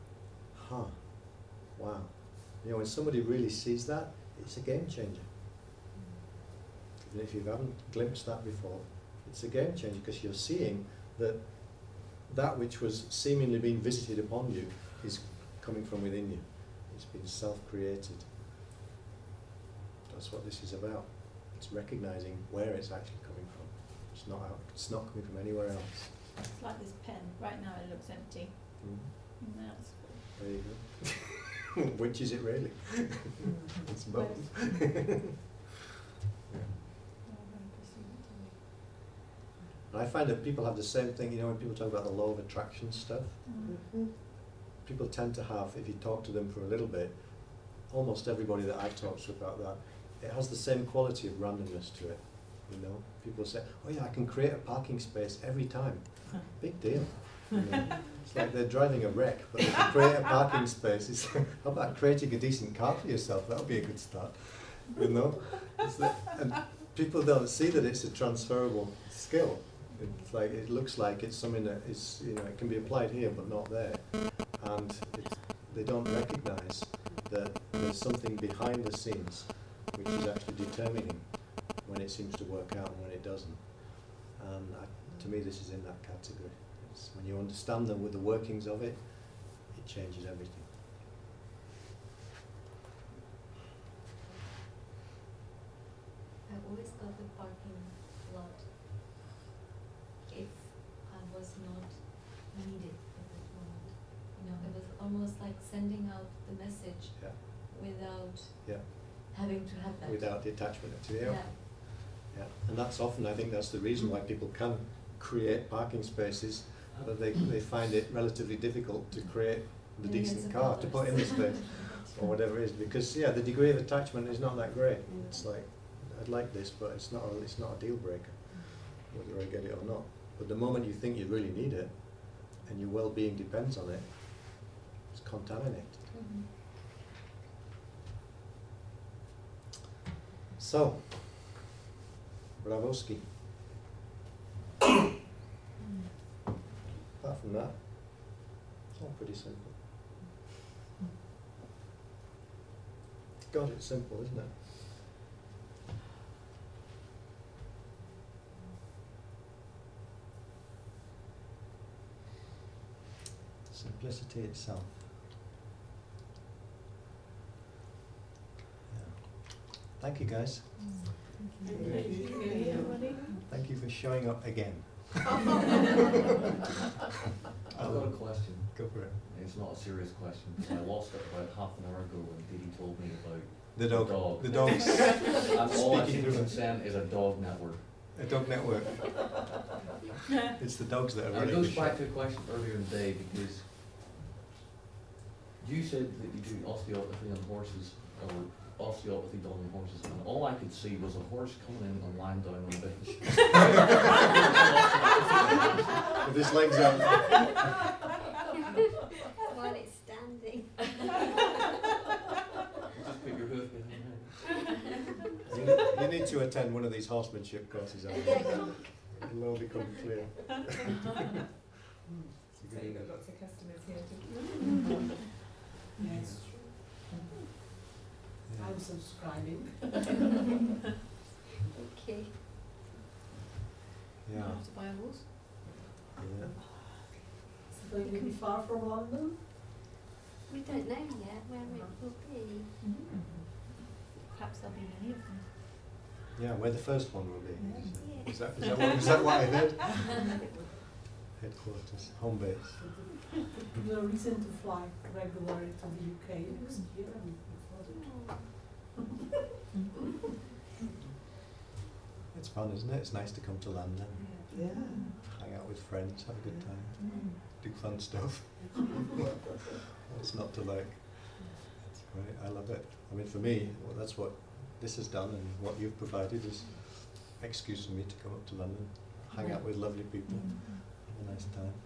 Speaker 3: Wow. When somebody really sees that, it's a game changer. Even if you haven't glimpsed that before, it's a game changer, because you're seeing that which was seemingly being visited upon you is coming from within you. It's been self-created. That's what this is about. It's recognizing where it's actually coming from. It's not coming from anywhere else.
Speaker 5: It's like this pen. Right now it looks empty.
Speaker 3: Mm-hmm.
Speaker 5: That's
Speaker 3: There you go. Which is it really? It's both. And I find that people have the same thing, when people talk about the law of attraction stuff, people tend to have, if you talk to them for a little bit, almost everybody that I've talked to about that, it has the same quality of randomness to it. People say, oh yeah, I can create a parking space every time. Big deal. It's like they're driving a wreck, but they can create a parking space. It's like, how about creating a decent car for yourself? That'll be a good start. It's like, and people don't see that it's a transferable skill. It's like, it looks like it's something that is, it can be applied here but not there. And they don't recognize that there's something behind the scenes which is actually determining when it seems to work out and when it doesn't. And to me, this is in that category. It's when you understand them with the workings of it, it changes everything.
Speaker 1: I always got the parking lot if I was not needed at that moment. It was almost like sending out the message without having to have that.
Speaker 3: Without the attachment to it.
Speaker 1: Yeah.
Speaker 3: And that's often, I think that's the reason why people can create parking spaces, but they find it relatively difficult to create the decent car to put in the space or whatever it is, because the degree of attachment is not that great. It's like, I'd like this, but it's not a deal breaker, whether I get it or not. But the moment you think you really need it, and your well-being depends on it, it's contaminated. So, Bravosky. Apart from that, it's all pretty simple. God, it's simple, isn't it? Simplicity itself. Thank you, guys.
Speaker 5: Thank you, everybody.
Speaker 3: Thank you for showing up again.
Speaker 6: I've got a question.
Speaker 3: Go for it.
Speaker 6: It's not a serious question, because I lost it about half an hour ago when Didi told me about
Speaker 3: the dog. The dogs.
Speaker 6: And all I seem to consent is a dog network.
Speaker 3: A dog network. It's the dogs that are running.
Speaker 6: It goes
Speaker 3: the
Speaker 6: back
Speaker 3: show.
Speaker 6: to a question earlier in the day, because you said that you do osteopathy on horses, or osteopathy done on horses, and all I could see was a horse coming in and lying down on the bench.
Speaker 3: With his legs out.
Speaker 11: While it's standing.
Speaker 3: you attend one of these horsemanship courses, it'll all become clear.
Speaker 8: So you've got lots of customers here to
Speaker 7: Yes. I'm subscribing.
Speaker 12: Okay.
Speaker 3: Yeah.
Speaker 5: have to buy a horse.
Speaker 3: Yeah.
Speaker 7: Is it going to be far from London?
Speaker 12: We don't know yet where it will be.
Speaker 5: Perhaps there'll be many of them.
Speaker 3: Yeah, where the first one will be.
Speaker 12: Yeah.
Speaker 3: Is that what I heard? Headquarters, home base.
Speaker 7: No reason to fly regularly to the UK next year.
Speaker 3: It's fun, isn't it? It's nice to come to London,
Speaker 10: Yeah.
Speaker 3: hang out with friends, have a good time, do fun stuff. What's not to like? It's great, I love it. I mean, for me, well, that's what this has done, and what you've provided is excuse for me to come up to London, hang out with lovely people, have a nice time.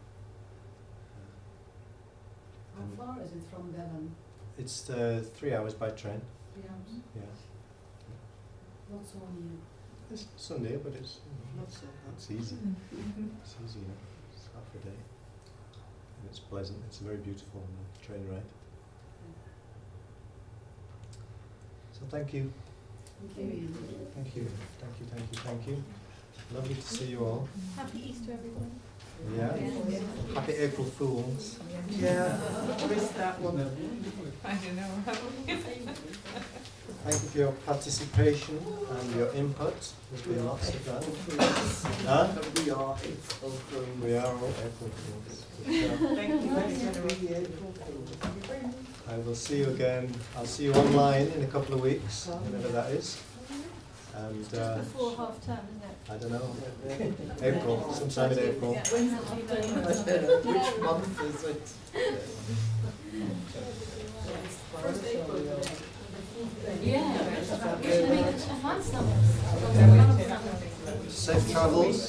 Speaker 7: How far is it from Devon?
Speaker 3: It's 3 hours by train.
Speaker 7: 3 hours?
Speaker 3: Yeah.
Speaker 7: Not so near.
Speaker 3: It's Sunday, but it's that's easy. It's easy, it's half a day. And it's pleasant, it's very beautiful train ride. So thank you.
Speaker 7: Thank you.
Speaker 3: Thank you. Thank you, thank you, thank you. Lovely to see you all.
Speaker 5: Happy Easter, everyone.
Speaker 3: Yeah. Happy April Fools.
Speaker 10: Yeah, I missed that one.
Speaker 8: I don't know.
Speaker 3: Thank you for your participation and your input. There's been lots of that. Huh?
Speaker 10: We are April Fools.
Speaker 3: We are all April Fools.
Speaker 8: Thank you.
Speaker 10: Every April Fools.
Speaker 3: I will see you again. I'll see you online in a couple of weeks, whenever that is. And
Speaker 5: Just before half term, isn't it?
Speaker 3: I don't know, April, sometime in April.
Speaker 5: Yeah.
Speaker 10: I don't know, which month is it?
Speaker 12: Yeah. We should make a fun summer.
Speaker 3: Safe travels.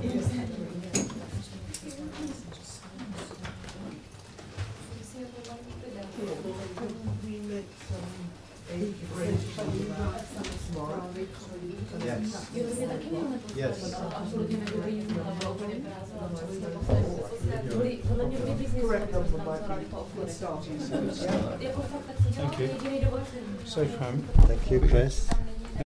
Speaker 10: We make some egg bread tomorrow.
Speaker 3: Yes. Yes.
Speaker 10: Correct number might be good starting.
Speaker 3: Thank you.
Speaker 9: Safe home.
Speaker 3: Thank you, Chris.